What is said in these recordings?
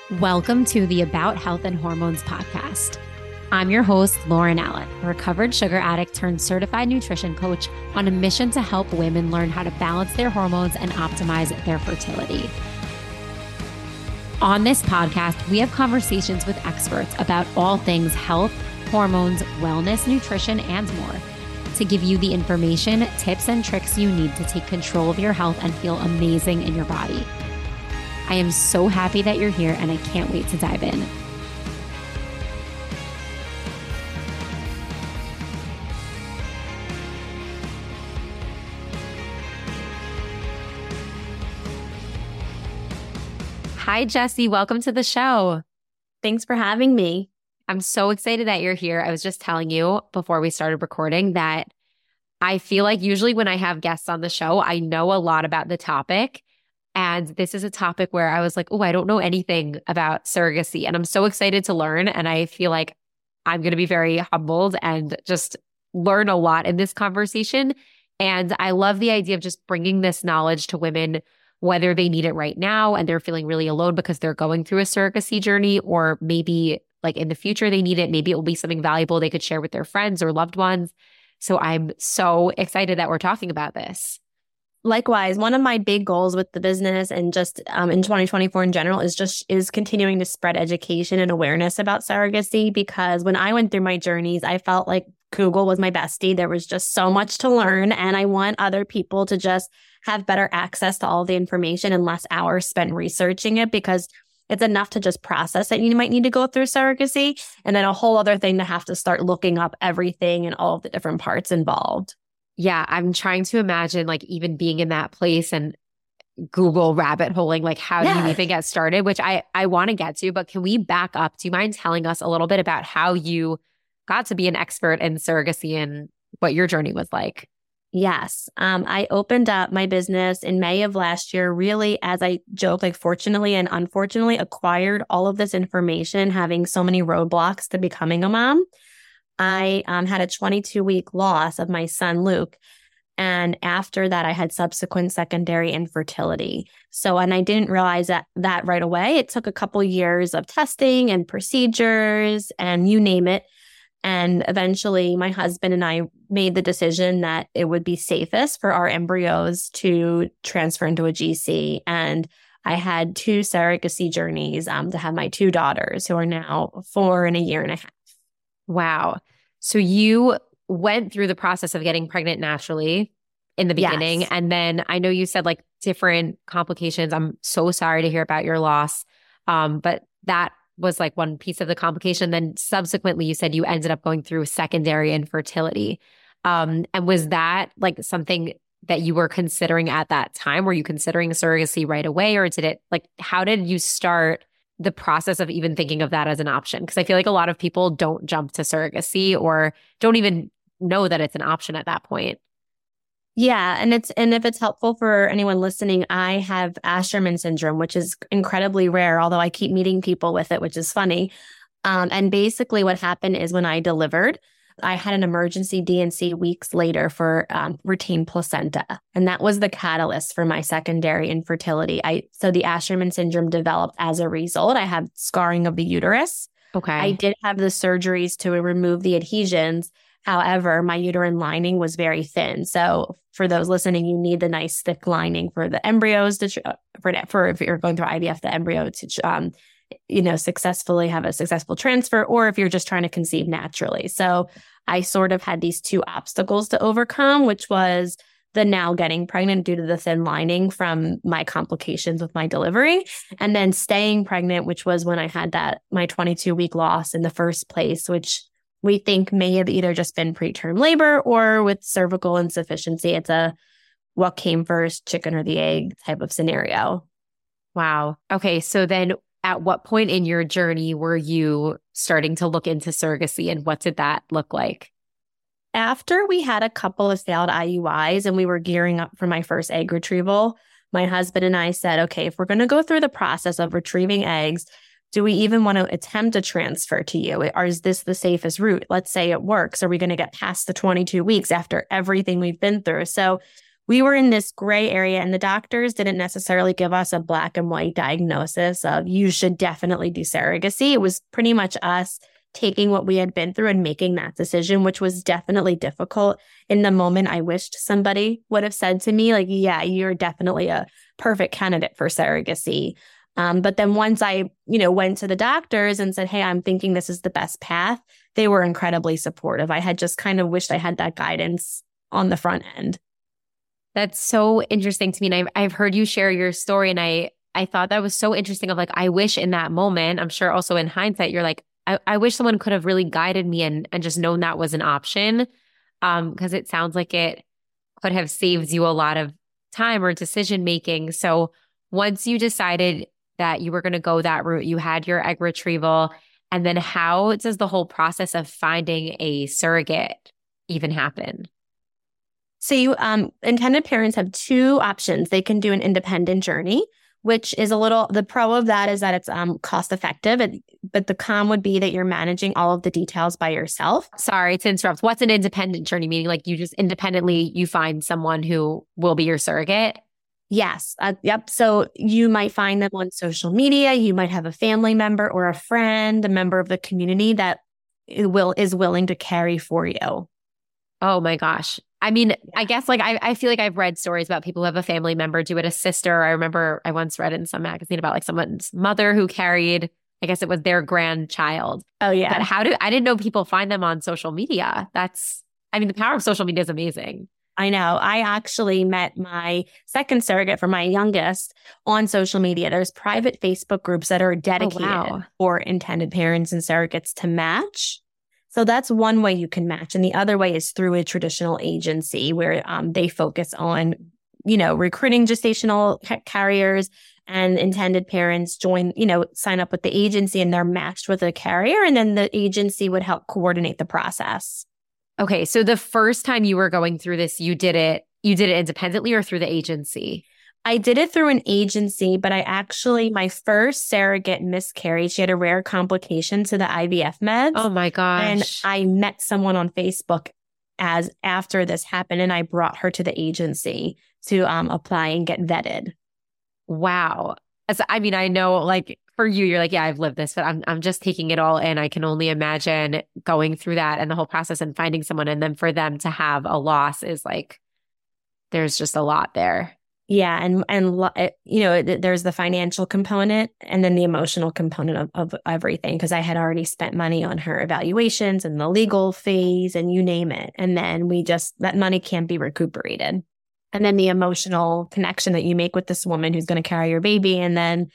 Welcome to the About Health and Hormones podcast. I'm your host, Lauren Allen, a recovered sugar addict turned certified nutrition coach on a mission to help women learn how to balance their hormones and optimize their fertility. On this podcast, we have conversations with experts about all things health, hormones, wellness, nutrition, and more to give you the information, tips, and tricks you need to take control of your health and feel amazing in your body. I am so happy that you're here and I can't wait to dive in. Hi, Jessie. Welcome to the show. Thanks for having me. I'm so excited that you're here. I was just telling you before we started recording that I feel like usually when I have guests on the show, I know a lot about the topic. And this is a topic where I was like, oh, I don't know anything about surrogacy. And I'm so excited to learn. And I feel like I'm going to be very humbled and just learn a lot in this conversation. And I love the idea of just bringing this knowledge to women, whether they need it right now and they're feeling really alone because they're going through a surrogacy journey, or maybe like in the future they need it. Maybe it will be something valuable they could share with their friends or loved ones. So I'm so excited that we're talking about this. Likewise, one of my big goals with the business and just in 2024 in general is continuing to spread education and awareness about surrogacy, because when I went through my journeys, I felt like Google was my bestie. There was just so much to learn, and I want other people to just have better access to all the information and less hours spent researching it, because it's enough to just process that you might need to go through surrogacy, and then a whole other thing to have to start looking up everything and all of the different parts involved. Yeah, I'm trying to imagine like even being in that place and Google rabbit holing, like how do you even get started, which I want to get to, but can we back up? Do you mind telling us a little bit about how you got to be an expert in surrogacy and what your journey was like? Yes. I opened up my business in May of last year, really, as I joke, like fortunately and unfortunately acquired all of this information, having so many roadblocks to becoming a mom. I had a 22-week loss of my son, Luke. And after that, I had subsequent secondary infertility. And I didn't realize that right away. It took a couple years of testing and procedures and you name it. And eventually, my husband and I made the decision that it would be safest for our embryos to transfer into a GC. And I had 2 surrogacy journeys to have my 2 daughters, who are now 4 and a year and a half. Wow. So you went through the process of getting pregnant naturally in the beginning. Yes. And then I know you said like different complications. I'm so sorry to hear about your loss. But that was like one piece of the complication. Then subsequently, you said you ended up going through secondary infertility. And was that like something that you were considering at that time? Were you considering surrogacy right away, or how did you start the process of even thinking of that as an option? Because I feel like a lot of people don't jump to surrogacy or don't even know that it's an option at that point. Yeah. And if it's helpful for anyone listening, I have Asherman syndrome, which is incredibly rare, although I keep meeting people with it, which is funny. And basically what happened is when I delivered, I had an emergency D&C weeks later for retained placenta. And that was the catalyst for my secondary infertility. So the Asherman syndrome developed as a result. I had scarring of the uterus. Okay. I did have the surgeries to remove the adhesions. However, my uterine lining was very thin. So for those listening, you need the nice thick lining for the embryos for if you're going through IVF, the embryo to successfully have a successful transfer, or if you're just trying to conceive naturally. So I sort of had these 2 obstacles to overcome, which was the now getting pregnant due to the thin lining from my complications with my delivery, and then staying pregnant, which was when I had my 22-week loss in the first place, which we think may have either just been preterm labor or with cervical insufficiency. It's a what came first, chicken or the egg type of scenario. Wow. Okay. So then at what point in your journey were you starting to look into surrogacy, and what did that look like? After we had a couple of failed IUIs and we were gearing up for my first egg retrieval, my husband and I said, okay, if we're going to go through the process of retrieving eggs, do we even want to attempt a transfer to you? Or is this the safest route? Let's say it works. Are we going to get past the 22 weeks after everything we've been through? So we were in this gray area, and the doctors didn't necessarily give us a black and white diagnosis of you should definitely do surrogacy. It was pretty much us taking what we had been through and making that decision, which was definitely difficult. In the moment, I wished somebody would have said to me, like, yeah, you're definitely a perfect candidate for surrogacy. But then once I, went to the doctors and said, hey, I'm thinking this is the best path, they were incredibly supportive. I had just kind of wished I had that guidance on the front end. That's so interesting to me. And I've heard you share your story, and I thought that was so interesting of like, I wish in that moment, I'm sure also in hindsight, you're like, I wish someone could have really guided me and just known that was an option. Because it sounds like it could have saved you a lot of time or decision making. So once you decided that you were going to go that route, you had your egg retrieval, and then how does the whole process of finding a surrogate even happen? So intended parents have two options. They can do an independent journey, which is the pro of that is that it's cost effective, but the con would be that you're managing all of the details by yourself. Sorry to interrupt. What's an independent journey? Meaning like you just independently, you find someone who will be your surrogate? Yes. Yep. So you might find them on social media. You might have a family member or a friend, a member of the community that is willing to carry for you. Oh my gosh. I mean, I guess like I feel like I've read stories about people who have a family member do it, a sister. I remember I once read in some magazine about like someone's mother who carried, I guess it was their grandchild. Oh yeah. But I didn't know people find them on social media. The power of social media is amazing. I know. I actually met my second surrogate for my youngest on social media. There's private Facebook groups that are dedicated for intended parents and surrogates to match. So that's one way you can match. And the other way is through a traditional agency where they focus on, recruiting gestational carriers, and intended parents sign up with the agency and they're matched with a carrier. And then the agency would help coordinate the process. Okay. So the first time you were going through this, you did it independently or through the agency? I did it through an agency, but my first surrogate miscarried. She had a rare complication to the IVF meds. Oh my gosh. And I met someone on Facebook after this happened, and I brought her to the agency to apply and get vetted. Wow. I know like for you, you're like, yeah, I've lived this, but I'm just taking it all in. I can only imagine going through that and the whole process and finding someone. And then for them to have a loss is like, there's just a lot there. Yeah. There's the financial component and then the emotional component of everything, because I had already spent money on her evaluations and the legal fees and you name it. And then that money can't be recuperated. And then the emotional connection that you make with this woman who's going to carry your baby, and then,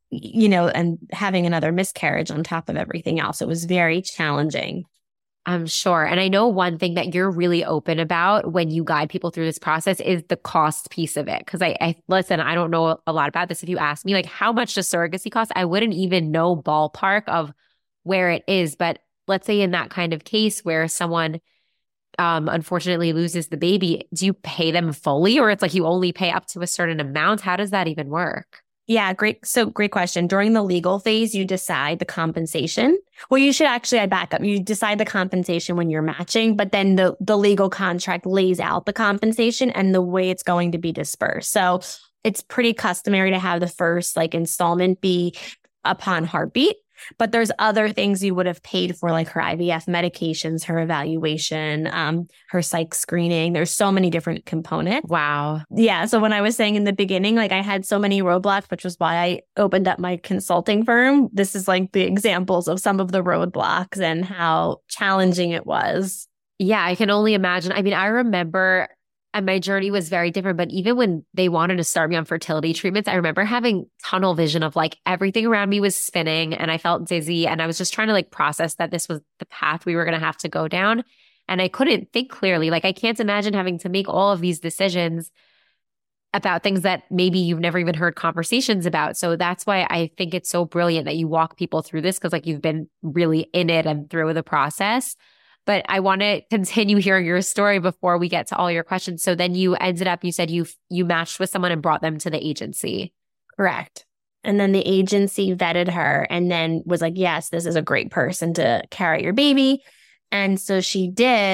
and having another miscarriage on top of everything else. It was very challenging. I'm sure. And I know one thing that you're really open about when you guide people through this process is the cost piece of it. Because listen, I don't know a lot about this. If you ask me, like, how much does surrogacy cost? I wouldn't even know ballpark of where it is. But let's say in that kind of case where someone unfortunately loses the baby, do you pay them fully, or it's like you only pay up to a certain amount? How does that even work? Yeah, great. So great question. During the legal phase, you decide the compensation. Well, you should actually, I back up. You decide the compensation when you're matching, but then the legal contract lays out the compensation and the way it's going to be dispersed. So it's pretty customary to have the first installment be upon heartbeat. But there's other things you would have paid for, like her IVF medications, her evaluation, her psych screening. There's so many different components. Wow. Yeah. So when I was saying in the beginning, I had so many roadblocks, which was why I opened up my consulting firm. This is the examples of some of the roadblocks and how challenging it was. Yeah, I can only imagine. I remember, and my journey was very different, but even when they wanted to start me on fertility treatments, I remember having tunnel vision of everything around me was spinning and I felt dizzy, and I was just trying to process that this was the path we were going to have to go down. And I couldn't think clearly. I can't imagine having to make all of these decisions about things that maybe you've never even heard conversations about. So that's why I think it's so brilliant that you walk people through this, because you've been really in it and through the process. But I want to continue hearing your story before we get to all your questions. So then you ended up, you said you matched with someone and brought them to the agency. Correct. And then the agency vetted her and then was like, yes, this is a great person to carry your baby. And so she did.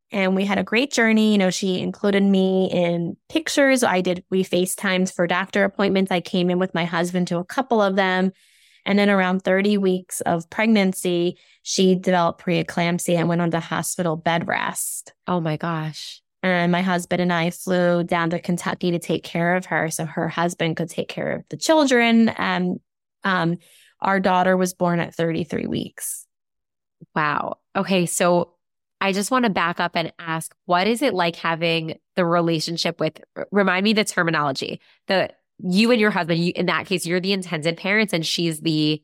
And we had a great journey. She included me in pictures. We FaceTimed for doctor appointments. I came in with my husband to a couple of them. And then around 30 weeks of pregnancy, she developed preeclampsia and went on to hospital bed rest. Oh my gosh. And my husband and I flew down to Kentucky to take care of her so her husband could take care of the children. And our daughter was born at 33 weeks. Wow. Okay. So I just want to back up and ask, what is it like having the relationship with, remind me the terminology, you and your husband, in that case, you're the intended parents and she's the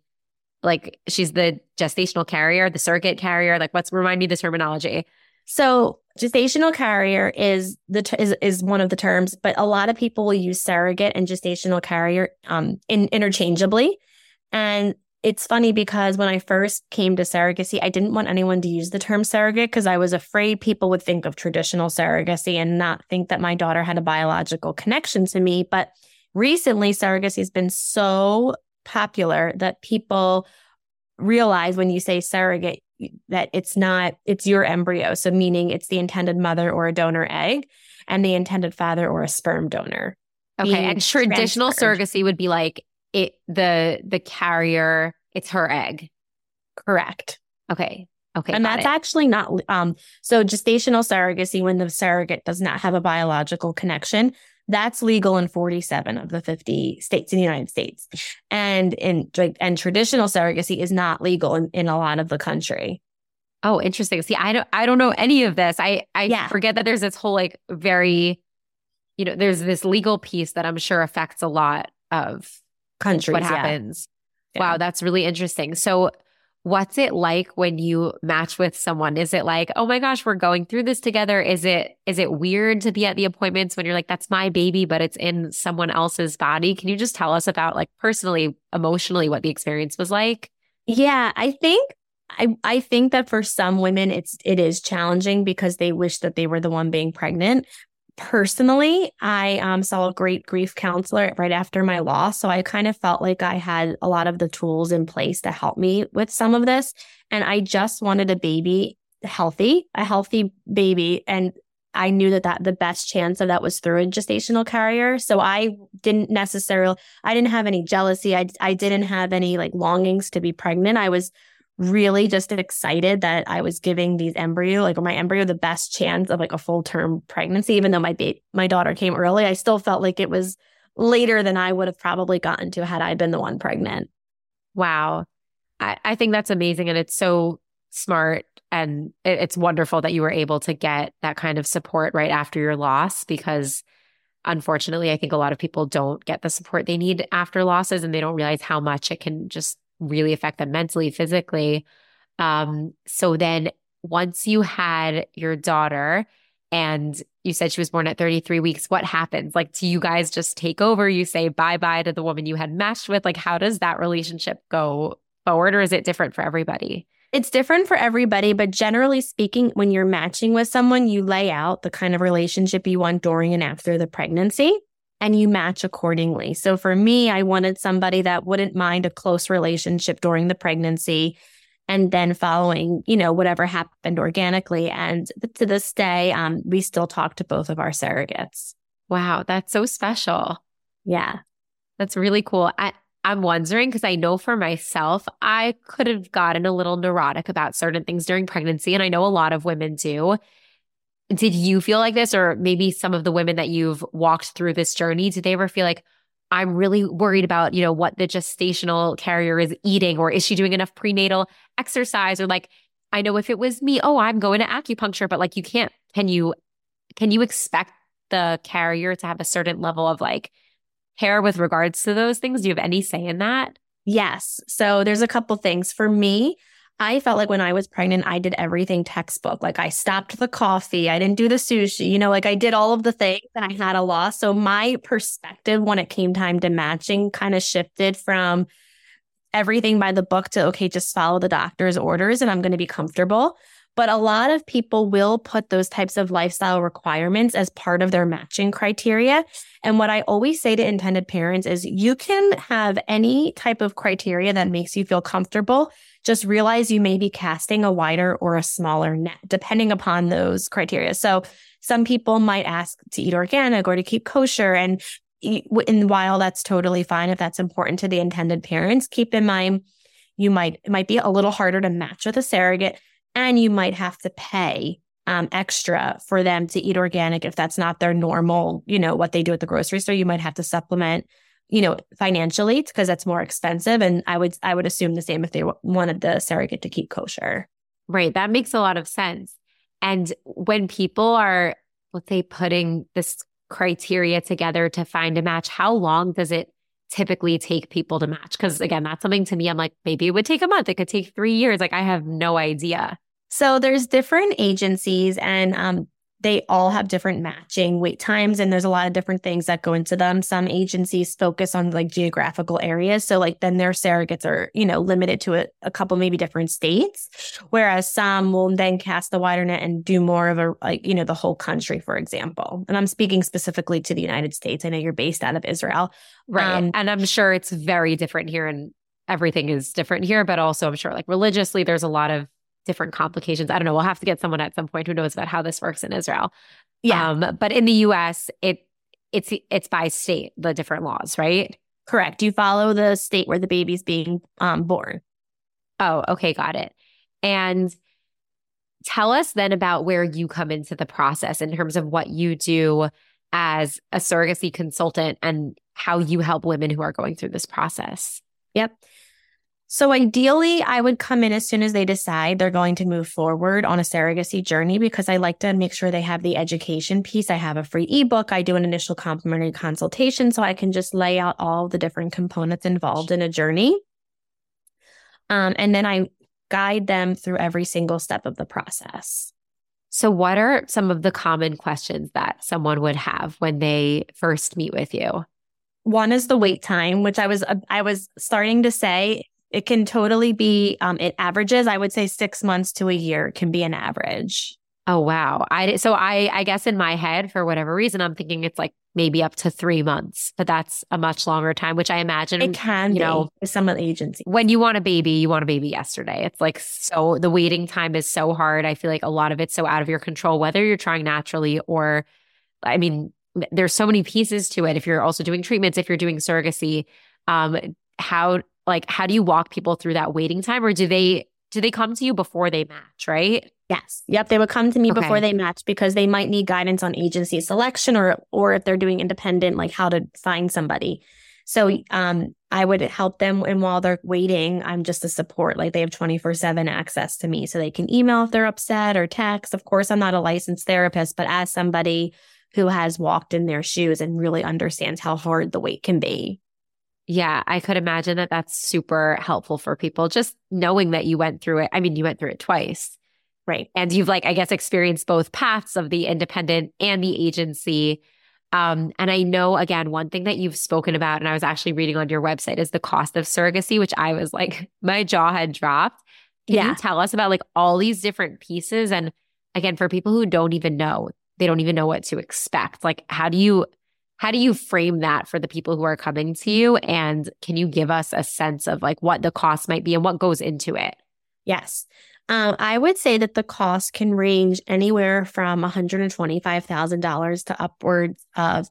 gestational carrier, the surrogate carrier. Remind me the terminology. So gestational carrier is one of the terms, but a lot of people will use surrogate and gestational carrier interchangeably. And it's funny because when I first came to surrogacy, I didn't want anyone to use the term surrogate because I was afraid people would think of traditional surrogacy and not think that my daughter had a biological connection to me. But recently, surrogacy has been so popular that people realize when you say surrogate that it's your embryo. So meaning it's the intended mother or a donor egg and the intended father or a sperm donor. Okay. And traditional surrogacy would be like the carrier, it's her egg. Correct. Okay. And that's actually not, so gestational surrogacy, when the surrogate does not have a biological connection, that's legal in 47 of the 50 states in the United States. And traditional surrogacy is not legal in a lot of the country. Oh, interesting. See, I don't know any of this. I forget that there's this whole very, there's this legal piece that I'm sure affects a lot of countries. What happens. Yeah. Wow, that's really interesting. So what's it like when you match with someone? Is it like, oh my gosh, we're going through this together? Is it weird to be at the appointments when you're like, that's my baby, but it's in someone else's body? Can you just tell us about personally, emotionally, what the experience was like? Yeah, I think that for some women, it is challenging because they wish that they were the one being pregnant. Personally, I saw a great grief counselor right after my loss. So I kind of felt like I had a lot of the tools in place to help me with some of this. And I just wanted a healthy baby. And I knew that the best chance of that was through a gestational carrier. So I didn't have any jealousy. I didn't have any longings to be pregnant. I was really just excited that I was giving my embryo the best chance of a full-term pregnancy. Even though my daughter came early, I still felt like it was later than I would have probably gotten to had I been the one pregnant. Wow. I think that's amazing. And it's so smart. And it's wonderful that you were able to get that kind of support right after your loss, because unfortunately, I think a lot of people don't get the support they need after losses, and they don't realize how much it can just really affect them mentally, physically. So then once you had your daughter and you said she was born at 33 weeks, what happens? Do you guys just take over? You say bye-bye to the woman you had matched with? How does that relationship go forward, or is it different for everybody? It's different for everybody, but generally speaking, when you're matching with someone, you lay out the kind of relationship you want during and after the pregnancy, and you match accordingly. So for me, I wanted somebody that wouldn't mind a close relationship during the pregnancy and then following, whatever happened organically. And to this day, we still talk to both of our surrogates. Wow, that's so special. Yeah. That's really cool. I'm wondering, because I know for myself, I could have gotten a little neurotic about certain things during pregnancy, and I know a lot of women do. Did you feel like this, or maybe some of the women that you've walked through this journey, did they ever feel like, I'm really worried about, what the gestational carrier is eating, or is she doing enough prenatal exercise? Or I know if it was me, I'm going to acupuncture, but you can't, can you expect the carrier to have a certain level of care with regards to those things? Do you have any say in that? Yes. So there's a couple things. For me, I felt like when I was pregnant, I did everything textbook. I stopped the coffee. I didn't do the sushi, I did all of the things, and I had a loss. So my perspective when it came time to matching kind of shifted from everything by the book to, okay, just follow the doctor's orders and I'm going to be comfortable. But a lot of people will put those types of lifestyle requirements as part of their matching criteria. And what I always say to intended parents is you can have any type of criteria that makes you feel comfortable. Just realize you may be casting a wider or a smaller net, depending upon those criteria. So some people might ask to eat organic or to keep kosher. And while that's totally fine, if that's important to the intended parents, keep in mind, it might be a little harder to match with a surrogate, and you might have to pay extra for them to eat organic if that's not their normal, what they do at the grocery store. You might have to supplement, financially because that's more expensive. And I would assume the same if they wanted the surrogate to keep kosher. Right. That makes a lot of sense. And when people are, let's say, putting this criteria together to find a match, how long does it typically take people to match? Because again, that's something to me, I'm like, maybe it would take a month. It could take 3 years. Like, I have no idea. So there's different agencies and they all have different matching wait times. And there's a lot of different things that go into them. Some agencies focus on like geographical areas. So like then their surrogates are, limited to a couple, maybe different states. Whereas some will then cast the wider net and do more of the whole country, for example. And I'm speaking specifically to the United States. I know you're based out of Israel. Right. And I'm sure it's very different here and everything is different here. But also I'm sure like religiously, there's a lot of different complications. I don't know. We'll have to get someone at some point who knows about how this works in Israel. Yeah. But in the US, it's by state, the different laws, right? Correct. You follow the state where the baby's being born. Oh, okay. Got it. And tell us then about where you come into the process in terms of what you do as a surrogacy consultant and how you help women who are going through this process. Yep. So ideally, I would come in as soon as they decide they're going to move forward on a surrogacy journey because I like to make sure they have the education piece. I have a free ebook. I do an initial complimentary consultation so I can just lay out all the different components involved in a journey. And then I guide them through every single step of the process. So what are some of the common questions that someone would have when they first meet with you? One is the wait time, which I was starting to say. It can totally be, it averages, I would say 6 months to a year can be an average. Oh, wow. I guess in my head, for whatever reason, I'm thinking it's like maybe up to 3 months, but that's a much longer time, which I imagine, it can be with some of the agencies. When you want a baby yesterday. It's like, so the waiting time is so hard. I feel like a lot of it's so out of your control, whether you're trying naturally or, I mean, there's so many pieces to it. If you're also doing treatments, if you're doing surrogacy, how do you walk people through that waiting time, or do they come to you before they match, right? Yes. Yep. They would come to me before they match because they might need guidance on agency selection or if they're doing independent, like how to find somebody. So I would help them. And while they're waiting, I'm just a support. Like they have 24/7 access to me so they can email if they're upset or text. Of course, I'm not a licensed therapist, but as somebody who has walked in their shoes and really understands how hard the wait can be. Yeah, I could imagine that that's super helpful for people, just knowing that you went through it. I mean, you went through it twice. Right. And you've experienced both paths of the independent and the agency. And I know, again, one thing that you've spoken about, and I was actually reading on your website, is the cost of surrogacy, which I was like, my jaw had dropped. Can you tell us about all these different pieces? And again, for people who don't even know, they don't even know what to expect. Like, how do you frame that for the people who are coming to you? And can you give us a sense of what the cost might be and what goes into it? Yes. I would say that the cost can range anywhere from $125,000 to upwards of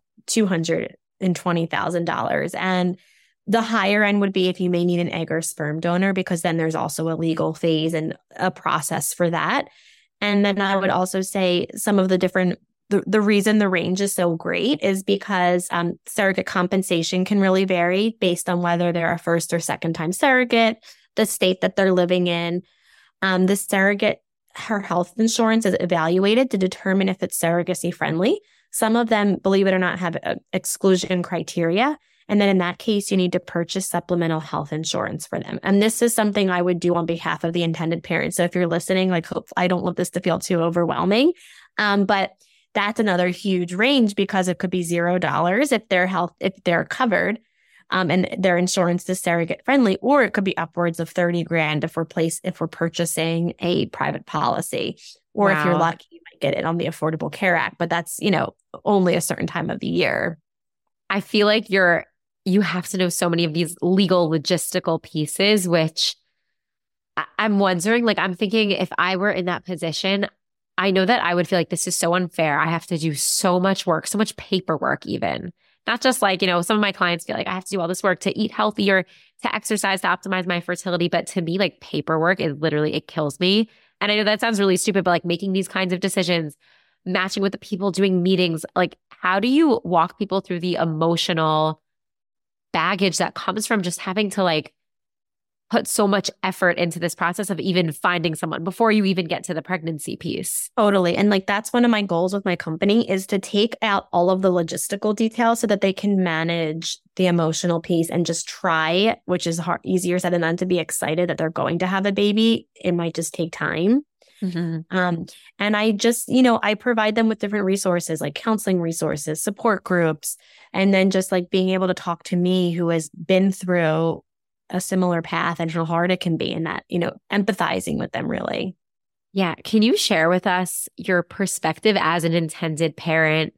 $220,000. And the higher end would be if you may need an egg or sperm donor, because then there's also a legal phase and a process for that. And then I would also say some of the different the reason the range is so great is because surrogate compensation can really vary based on whether they're a first or second time surrogate, the state that they're living in. The surrogate, her health insurance is evaluated to determine if it's surrogacy friendly. Some of them, believe it or not, have exclusion criteria. And then in that case, you need to purchase supplemental health insurance for them. And this is something I would do on behalf of the intended parent. So if you're listening, I don't want this to feel too overwhelming. But that's another huge range because it could be $0 if they're covered. And their insurance is surrogate friendly, or it could be upwards of 30 grand if we're purchasing a private policy, or if you're Wow. lucky, you might get it on the Affordable Care Act, but that's, only a certain time of the year. I feel like you have to know so many of these legal logistical pieces, which I'm wondering, like, I'm thinking if I were in that position, I know that I would feel like this is so unfair. I have to do so much work, so much paperwork, even. Not just like, some of my clients feel like I have to do all this work to eat healthier, to exercise, to optimize my fertility. But to me, like paperwork is literally, it kills me. And I know that sounds really stupid, but like making these kinds of decisions, matching with the people, doing meetings, like how do you walk people through the emotional baggage that comes from just having to like put so much effort into this process of even finding someone before you even get to the pregnancy piece? Totally. And like that's one of my goals with my company is to take out all of the logistical details so that they can manage the emotional piece and just try, which is easier said than done, to be excited that they're going to have a baby. It might just take time. And I just, I provide them with different resources like counseling resources, support groups, and then just like being able to talk to me who has been through a similar path and how hard it can be, and that, empathizing with them really. Yeah. Can you share with us your perspective as an intended parent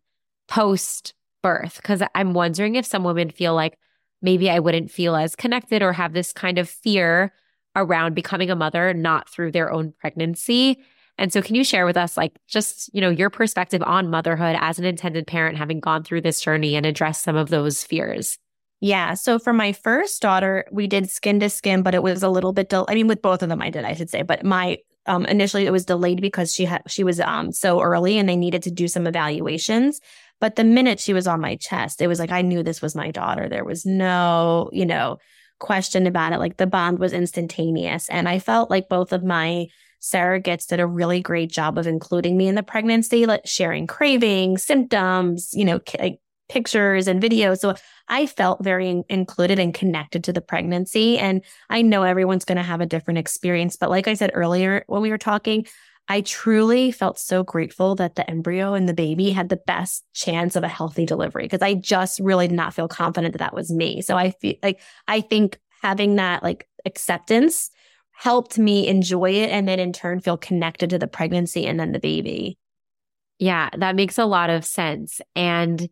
post birth? Because I'm wondering if some women feel like maybe I wouldn't feel as connected or have this kind of fear around becoming a mother, not through their own pregnancy. And so can you share with us like just, your perspective on motherhood as an intended parent, having gone through this journey and address some of those fears? Yeah. So for my first daughter, we did skin to skin, but it was a little bit, with both of them, I should say, but my, initially it was delayed because she was, so early and they needed to do some evaluations. But the minute she was on my chest, it was like, I knew this was my daughter. There was no, question about it. Like the bond was instantaneous. And I felt like both of my surrogates did a really great job of including me in the pregnancy, like sharing cravings, symptoms, pictures and videos. So I felt very included and connected to the pregnancy. And I know everyone's going to have a different experience. But like I said earlier, when we were talking, I truly felt so grateful that the embryo and the baby had the best chance of a healthy delivery, because I just really did not feel confident that that was me. So I feel like, I think having that like acceptance helped me enjoy it and then in turn feel connected to the pregnancy and then the baby. Yeah, that makes a lot of sense. And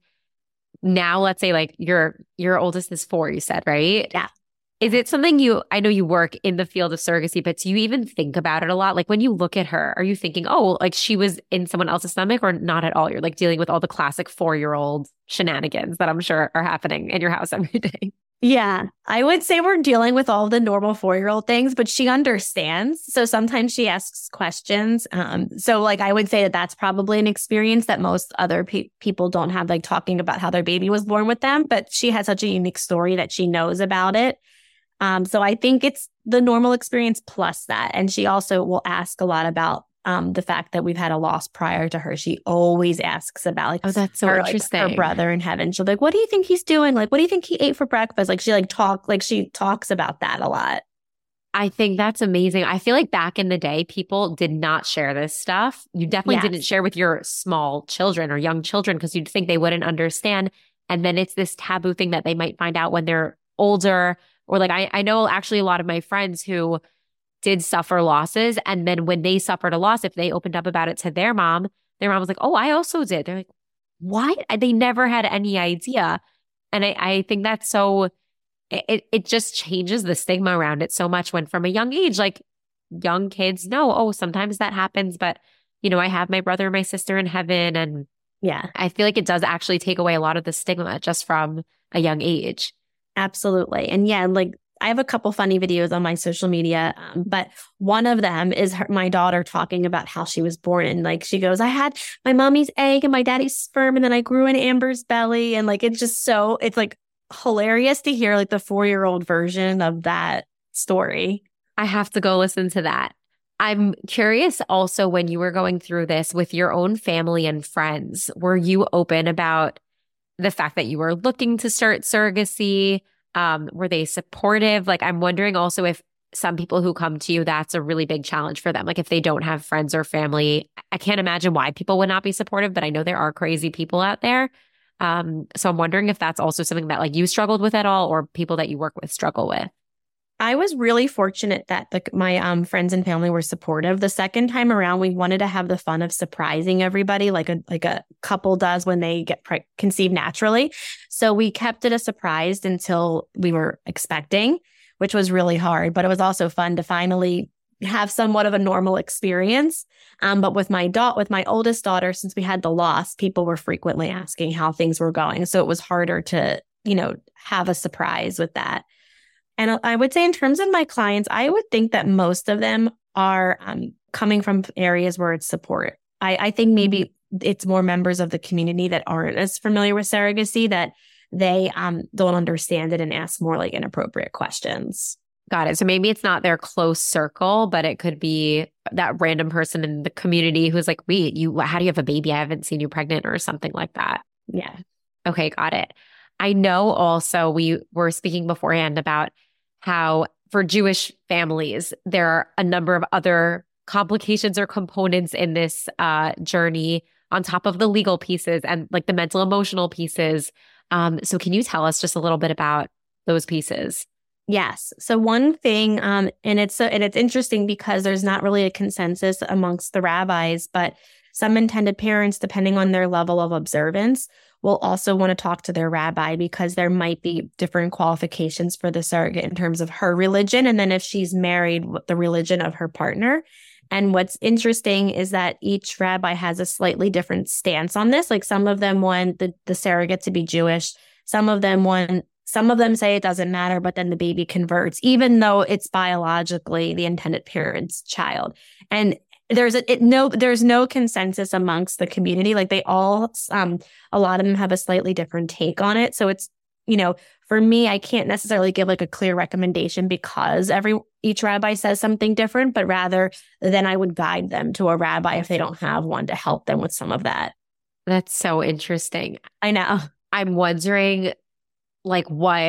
now let's say like your oldest is 4, you said, right? Yeah. Is it something I know you work in the field of surrogacy, but do you even think about it a lot? Like when you look at her, are you thinking, oh, like she was in someone else's stomach, or not at all? You're like dealing with all the classic 4-year-old shenanigans that I'm sure are happening in your house every day. Yeah, I would say we're dealing with all the normal 4-year-old things, but she understands. So sometimes she asks questions. So like I would say that that's probably an experience that most other people don't have, like talking about how their baby was born with them. But she has such a unique story that she knows about it. So I think it's the normal experience plus that. And she also will ask a lot about the fact that we've had a loss prior to her. She always asks about like, oh, that's so interesting. Like, her brother in heaven. She'll be like, what do you think he's doing? Like, what do you think he ate for breakfast? Like she talks about that a lot. I think that's amazing. I feel like back in the day, people did not share this stuff. You definitely didn't share with your small children or young children because you'd think they wouldn't understand. And then it's this taboo thing that they might find out when they're older. Or like, I know actually a lot of my friends who did suffer losses. And then when they suffered a loss, if they opened up about it to their mom was like, oh, I also did. They're like, what? They never had any idea. And I think that's so, it just changes the stigma around it so much when from a young age, like young kids know, oh, sometimes that happens. But, I have my brother and my sister in heaven. And yeah, I feel like it does actually take away a lot of the stigma just from a young age. Absolutely. And yeah, like I have a couple funny videos on my social media, but one of them is my daughter talking about how she was born. And like, she goes, I had my mommy's egg and my daddy's sperm, and then I grew in Amber's belly. And like, it's like hilarious to hear like the 4-year-old version of that story. I have to go listen to that. I'm curious also, when you were going through this with your own family and friends, were you open about the fact that you were looking to start surrogacy? Were they supportive? Like, I'm wondering also if some people who come to you, that's a really big challenge for them. Like if they don't have friends or family, I can't imagine why people would not be supportive, but I know there are crazy people out there. So I'm wondering if that's also something that like you struggled with at all or people that you work with struggle with. I was really fortunate that my friends and family were supportive. The second time around, we wanted to have the fun of surprising everybody, like a couple does when they get conceived naturally. So we kept it a surprise until we were expecting, which was really hard. But it was also fun to finally have somewhat of a normal experience. But with my oldest daughter, since we had the loss, people were frequently asking how things were going. So it was harder to have a surprise with that. And I would say in terms of my clients, I would think that most of them are coming from areas where it's support. I think maybe it's more members of the community that aren't as familiar with surrogacy that they don't understand it and ask more like inappropriate questions. Got it. So maybe it's not their close circle, but it could be that random person in the community who's like, wait, how do you have a baby? I haven't seen you pregnant or something like that. Yeah. Okay, got it. I know also we were speaking beforehand about how for Jewish families, there are a number of other complications or components in this journey on top of the legal pieces and like the mental emotional pieces. So can you tell us just a little bit about those pieces? Yes. So one thing, and it's interesting because there's not really a consensus amongst the rabbis, but some intended parents, depending on their level of observance, will also want to talk to their rabbi because there might be different qualifications for the surrogate in terms of her religion. And then if she's married, the religion of her partner. And what's interesting is that each rabbi has a slightly different stance on this. Like some of them want the surrogate to be Jewish. Some of them say it doesn't matter, but then the baby converts, even though it's biologically the intended parent's child. And there's no consensus amongst the community. Like they all, a lot of them have a slightly different take on it. So it's, for me, I can't necessarily give like a clear recommendation because each rabbi says something different, but rather then I would guide them to a rabbi if they don't have one to help them with some of that. That's so interesting. I know. I'm wondering like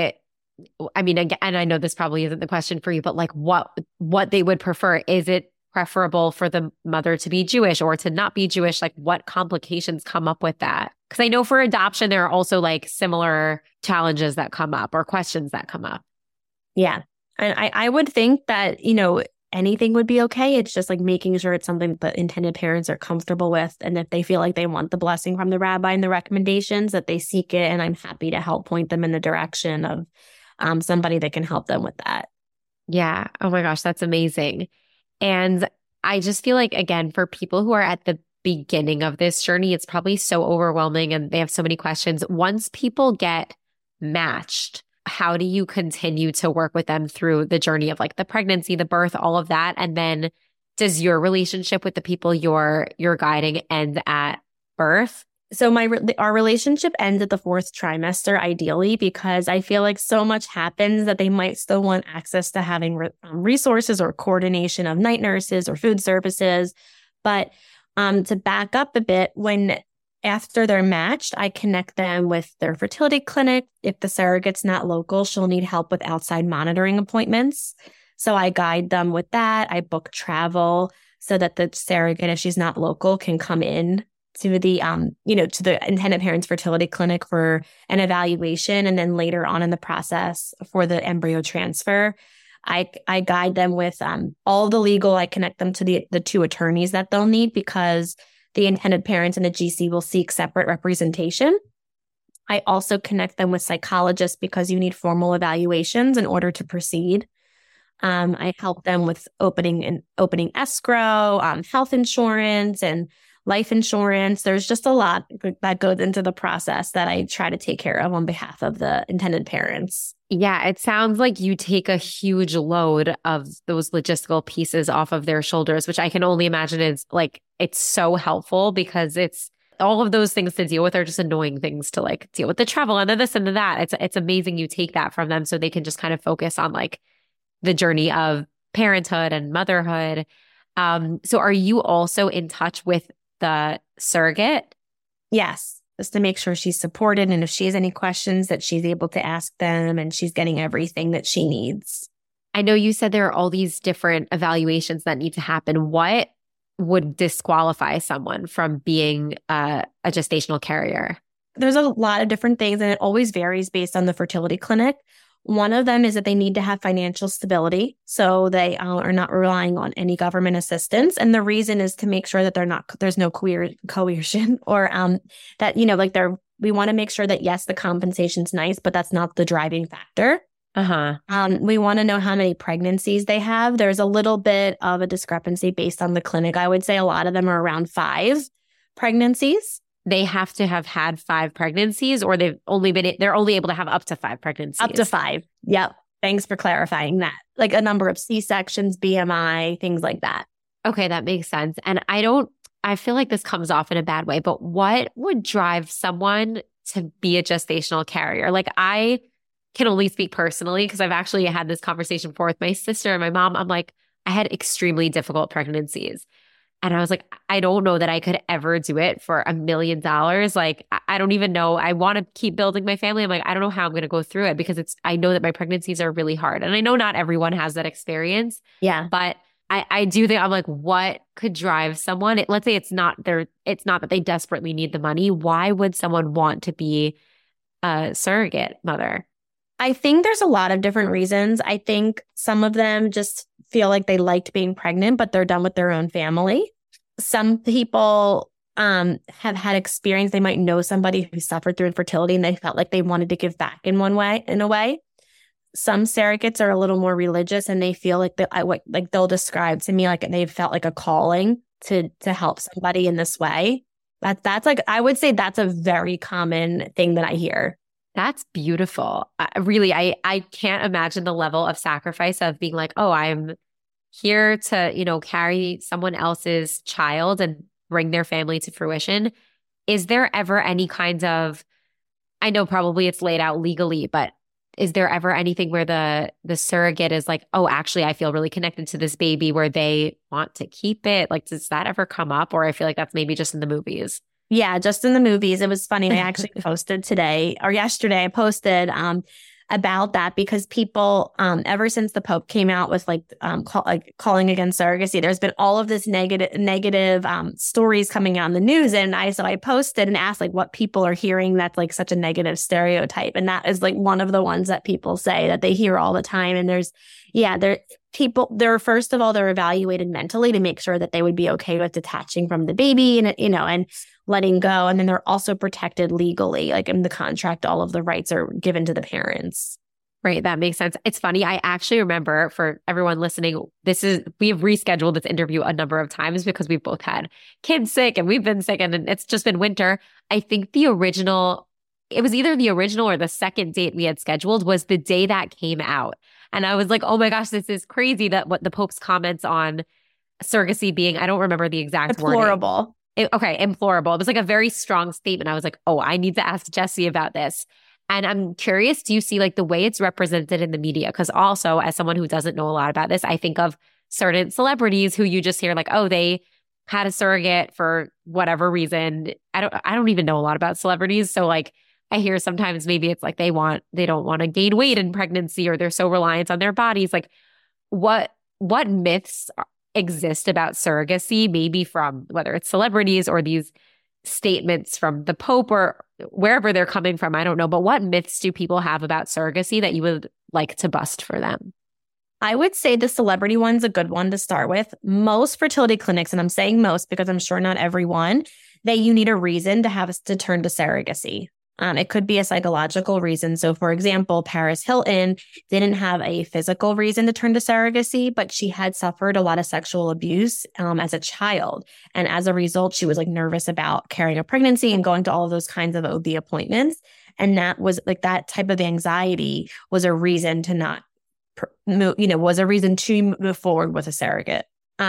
again, and I know this probably isn't the question for you, but like what they would prefer. Is it preferable for the mother to be Jewish or to not be Jewish? Like what complications come up with that? Because I know for adoption, there are also like similar challenges that come up or questions that come up. Yeah. And I would think that, anything would be okay. It's just like making sure it's something that the intended parents are comfortable with. And if they feel like they want the blessing from the rabbi and the recommendations, that they seek it. And I'm happy to help point them in the direction of somebody that can help them with that. Yeah. Oh my gosh, that's amazing. And I just feel like, again, for people who are at the beginning of this journey, it's probably so overwhelming and they have so many questions. Once people get matched, how do you continue to work with them through the journey of like the pregnancy, the birth, all of that? And then does your relationship with the people you're guiding end at birth? So our relationship ends at the 4th trimester, ideally, because I feel like so much happens that they might still want access to having resources or coordination of night nurses or food services. But to back up a bit, after they're matched, I connect them with their fertility clinic. If the surrogate's not local, she'll need help with outside monitoring appointments. So I guide them with that. I book travel so that the surrogate, if she's not local, can come in to the, to the intended parent's fertility clinic for an evaluation. And then later on in the process for the embryo transfer, I guide them with all the legal. I connect them to the 2 attorneys that they'll need because the intended parents and the GC will seek separate representation. I also connect them with psychologists because you need formal evaluations in order to proceed. I help them with opening escrow, health insurance, and life insurance. There's just a lot that goes into the process that I try to take care of on behalf of the intended parents. Yeah, it sounds like you take a huge load of those logistical pieces off of their shoulders, which I can only imagine is like, it's so helpful because it's all of those things to deal with are just annoying things to like deal with the travel and the this and the that. It's amazing you take that from them so they can just kind of focus on like the journey of parenthood and motherhood. So are you also in touch with the surrogate? Yes, just to make sure she's supported. And if she has any questions that she's able to ask them and she's getting everything that she needs. I know you said there are all these different evaluations that need to happen. What would disqualify someone from being a gestational carrier? there's a lot of different things, and it always varies based on the fertility clinic. One of them is that they need to have financial stability. So they are not relying on any government assistance. And the reason is to make sure that there's no coercion or that, like we want to make sure that, yes, the compensation's nice, but that's not the driving factor. We want to know how many pregnancies they have. There's a little bit of a discrepancy based on the clinic. I would say a lot of them are around 5 pregnancies. They have to have had 5 pregnancies, or they're only able to have up to 5 pregnancies. Up to 5. Yep. Thanks for clarifying that. Like a number of C-sections, BMI, things like that. Okay, that makes sense. And I feel like this comes off in a bad way, but what would drive someone to be a gestational carrier? Like, I can only speak personally because I've actually had this conversation before with my sister and my mom. I'm like, I had extremely difficult pregnancies. And I was like, I don't know that I could ever do it for $1 million. Like, I don't even know. I want to keep building my family. I'm like, I don't know how I'm going to go through it because I know that my pregnancies are really hard. And I know not everyone has that experience. Yeah. But I do think, I'm like, what could drive someone? Let's say it's not that they desperately need the money. Why would someone want to be a surrogate mother? I think there's a lot of different reasons. I think some of them just feel like they liked being pregnant, but they're done with their own family. Some people have had experience. They might know somebody who suffered through infertility and they felt like they wanted to give back in a way. Some surrogates are a little more religious and they feel like they'll describe to me like they felt like a calling to help somebody in this way. That's like, I would say that's a very common thing that I hear. That's beautiful. I can't imagine the level of sacrifice of being like, oh, I'm here to, carry someone else's child and bring their family to fruition. Is there ever any kind of, I know probably it's laid out legally, but is there ever anything where the surrogate is like, oh, actually, I feel really connected to this baby where they want to keep it? Like, does that ever come up? Or I feel like that's maybe just in the movies. Yeah, just in the movies. It was funny. I actually posted today or yesterday, I posted about that because people, ever since the Pope came out with calling against surrogacy, there's been all of this negative stories coming out in the news. And so I posted and asked like what people are hearing that's like such a negative stereotype. And that is like one of the ones that people say that they hear all the time. And first of all, they're evaluated mentally to make sure that they would be okay with detaching from the baby and letting go. And then they're also protected legally, like in the contract, all of the rights are given to the parents. Right. That makes sense. It's funny. I actually remember, for everyone listening, we have rescheduled this interview a number of times because we've both had kids sick and we've been sick and it's just been winter. I think it was either the original or the second date we had scheduled was the day that came out. And I was like, oh my gosh, this is crazy that what the Pope's comments on surrogacy being, I don't remember the exact wording. Deplorable. Implorable. It was like a very strong statement. I was like, oh, I need to ask Jessie about this. And I'm curious, do you see like the way it's represented in the media? Because also, as someone who doesn't know a lot about this, I think of certain celebrities who you just hear like, oh, they had a surrogate for whatever reason. I don't even know a lot about celebrities. So like, I hear sometimes maybe it's like they don't want to gain weight in pregnancy or they're so reliant on their bodies. Like what myths exist about surrogacy, maybe from whether it's celebrities or these statements from the Pope or wherever they're coming from, I don't know. But what myths do people have about surrogacy that you would like to bust for them? I would say the celebrity one's a good one to start with. Most fertility clinics, and I'm saying most because I'm sure not everyone, you need a reason to turn to surrogacy. It could be a psychological reason. So, for example, Paris Hilton didn't have a physical reason to turn to surrogacy, but she had suffered a lot of sexual abuse as a child. And as a result, she was like nervous about carrying a pregnancy and going to all of those kinds of OB appointments. And that was like that type of anxiety was a reason to not, was a reason to move forward with a surrogate.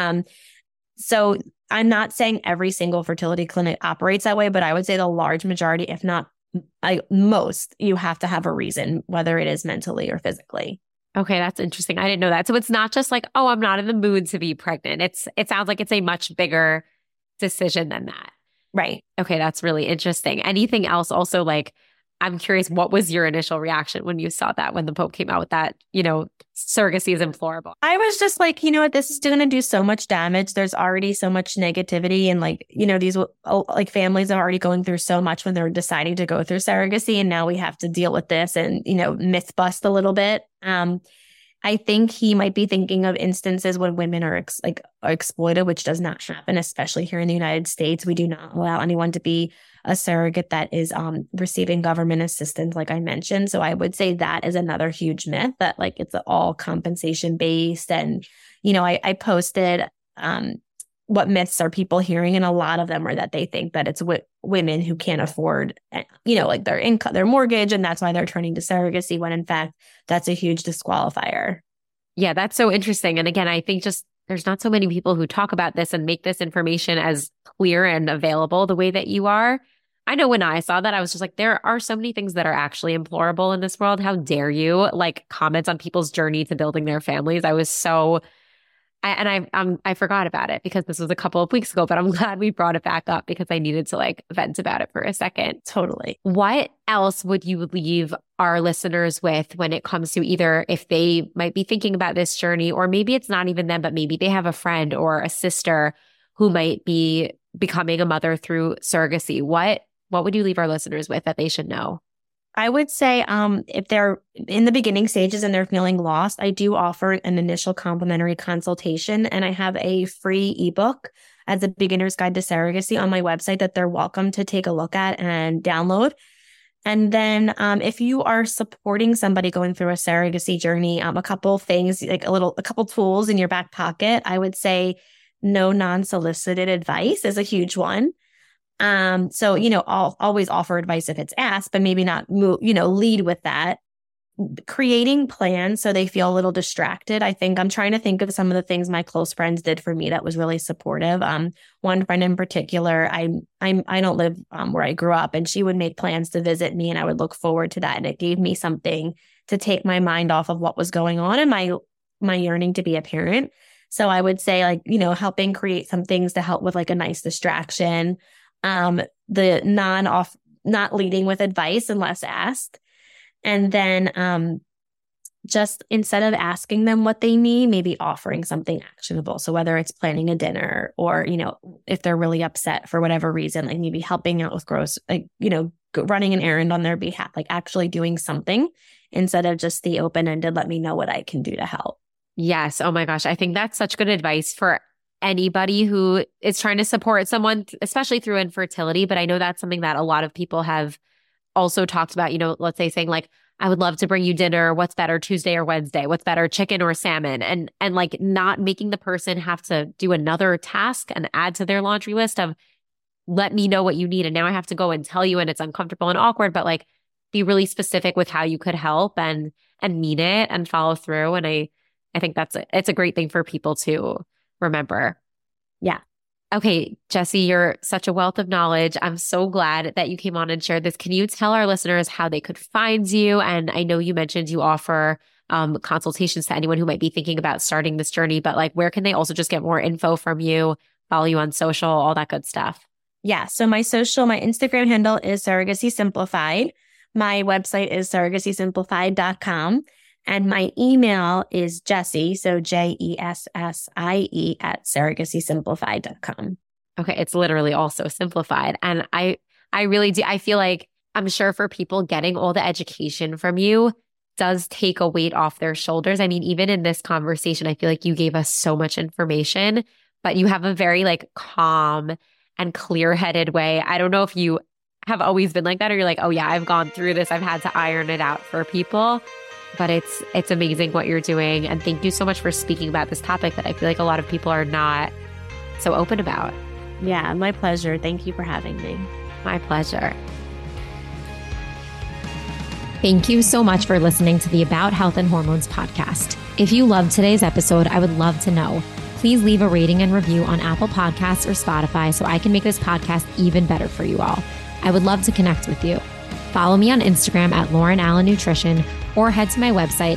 So I'm not saying every single fertility clinic operates that way, but I would say the large majority, if not most, you have to have a reason, whether it is mentally or physically. Okay, that's interesting. I didn't know that. So it's not just like, oh, I'm not in the mood to be pregnant. It sounds like it's a much bigger decision than that. Right. Okay, that's really interesting. Anything else also like, I'm curious, what was your initial reaction when you saw that, when the Pope came out with that, surrogacy is implorable? I was just like, you know what, this is going to do so much damage. There's already so much negativity and these families are already going through so much when they're deciding to go through surrogacy. And now we have to deal with this and, myth bust a little bit. I think he might be thinking of instances when women are exploited, which does not happen, especially here in the United States. We do not allow anyone to be a surrogate that is receiving government assistance, like I mentioned. So I would say that is another huge myth, that it's all compensation based. And, I posted what myths are people hearing, and a lot of them are that they think that it's women who can't afford, their income, their mortgage, and that's why they're turning to surrogacy, when in fact, that's a huge disqualifier. Yeah, that's so interesting. And again, I think just there's not so many people who talk about this and make this information as clear and available the way that you are. I know when I saw that, I was just like, there are so many things that are actually implorable in this world. How dare you comment on people's journey to building their families? I was so, I forgot about it because this was a couple of weeks ago, but I'm glad we brought it back up because I needed to vent about it for a second. Totally. What else would you leave our listeners with when it comes to either if they might be thinking about this journey, or maybe it's not even them, but maybe they have a friend or a sister who might be becoming a mother through surrogacy? What would you leave our listeners with that they should know? I would say if they're in the beginning stages and they're feeling lost, I do offer an initial complimentary consultation, and I have a free ebook as a beginner's guide to surrogacy on my website that they're welcome to take a look at and download. And then if you are supporting somebody going through a surrogacy journey, a couple things, a couple tools in your back pocket, I would say no non-solicited advice is a huge one. So, I'll always offer advice if it's asked, but maybe not, lead with that. Creating plans so they feel a little distracted. I think I'm trying to think of some of the things my close friends did for me that was really supportive. One friend in particular, I don't live where I grew up, and she would make plans to visit me, and I would look forward to that. And it gave me something to take my mind off of what was going on and my yearning to be a parent. So I would say helping create some things to help with a nice distraction. The not leading with advice unless asked. And then just instead of asking them what they need, maybe offering something actionable. So whether it's planning a dinner or, if they're really upset for whatever reason, maybe helping out with running an errand on their behalf, actually doing something instead of just the open-ended, let me know what I can do to help. Yes. Oh my gosh. I think that's such good advice for anybody who is trying to support someone, especially through infertility. But I know that's something that a lot of people have also talked about, let's say saying I would love to bring you dinner. What's better, Tuesday or Wednesday? What's better, chicken or salmon? And not making the person have to do another task and add to their laundry list of let me know what you need. And now I have to go and tell you, and it's uncomfortable and awkward, but be really specific with how you could help and mean it and follow through. And I think it's a great thing for people to remember. Yeah. Okay, Jessie, you're such a wealth of knowledge. I'm so glad that you came on and shared this. Can you tell our listeners how they could find you? And I know you mentioned you offer consultations to anyone who might be thinking about starting this journey, but where can they also just get more info from you, follow you on social, all that good stuff? Yeah. So my Instagram handle is Surrogacy Simplified. My website is surrogacysimplified.com. And my email is Jessie, so Jessie at surrogacysimplified.com. Okay. It's literally also simplified. And I really do. I feel I'm sure for people getting all the education from you does take a weight off their shoulders. I mean, even in this conversation, I feel you gave us so much information, but you have a very calm and clear-headed way. I don't know if you have always been like that or you're oh yeah, I've gone through this. I've had to iron it out for people. But it's amazing what you're doing. And thank you so much for speaking about this topic that I feel a lot of people are not so open about. Yeah, my pleasure. Thank you for having me. My pleasure. Thank you so much for listening to the About Health and Hormones podcast. If you loved today's episode, I would love to know. Please leave a rating and review on Apple Podcasts or Spotify so I can make this podcast even better for you all. I would love to connect with you. Follow me on Instagram at Lauren Allen Nutrition, or head to my website,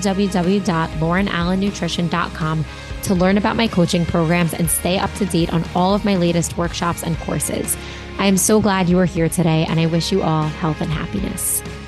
www.laurenallennutrition.com, to learn about my coaching programs and stay up to date on all of my latest workshops and courses. I am so glad you are here today, and I wish you all health and happiness.